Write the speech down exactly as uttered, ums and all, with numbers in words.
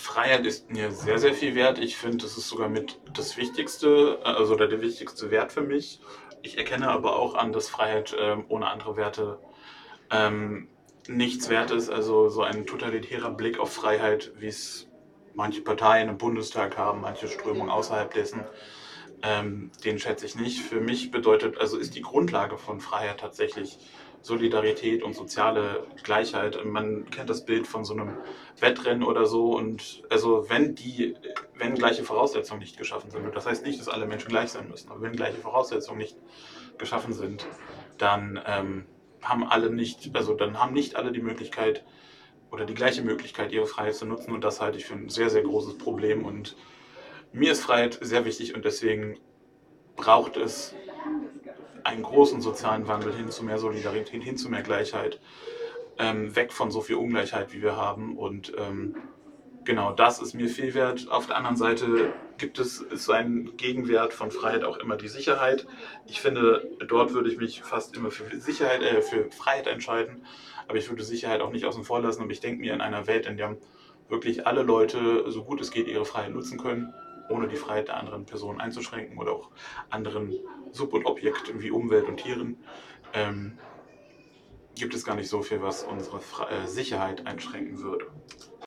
Freiheit ist mir sehr, sehr viel wert. Ich finde, das ist sogar mit das Wichtigste, äh, also oder der wichtigste Wert für mich. Ich erkenne aber auch an, dass Freiheit ähm, ohne andere Werte ähm, nichts wert ist. Also so ein totalitärer Blick auf Freiheit, wie es manche Parteien im Bundestag haben, manche Strömungen außerhalb dessen, ähm, den schätze ich nicht. Für mich bedeutet, also ist die Grundlage von Freiheit tatsächlich Solidarität und soziale Gleichheit. Man kennt das Bild von so einem Wettrennen oder so, und also wenn die, wenn gleiche Voraussetzungen nicht geschaffen sind, und das heißt nicht, dass alle Menschen gleich sein müssen, aber wenn gleiche Voraussetzungen nicht geschaffen sind, dann ähm, haben alle nicht, also dann haben nicht alle die Möglichkeit oder die gleiche Möglichkeit, ihre Freiheit zu nutzen, und das halte ich für ein sehr, sehr großes Problem, und mir ist Freiheit sehr wichtig, und deswegen braucht es einen großen sozialen Wandel hin zu mehr Solidarität, hin zu mehr Gleichheit, ähm, weg von so viel Ungleichheit, wie wir haben. Und ähm, genau, das ist mir viel wert. Auf der anderen Seite gibt es ist ein Gegenwert von Freiheit auch immer die Sicherheit. Ich finde, dort würde ich mich fast immer für Sicherheit, äh, für Freiheit entscheiden, aber ich würde Sicherheit auch nicht außen vor lassen. Und ich denke mir, in einer Welt, in der wirklich alle Leute so gut es geht ihre Freiheit nutzen können, ohne die Freiheit der anderen Personen einzuschränken oder auch anderen Sub- und Objekten wie Umwelt und Tieren, ähm, gibt es gar nicht so viel, was unsere Fre äh, Sicherheit einschränken würde.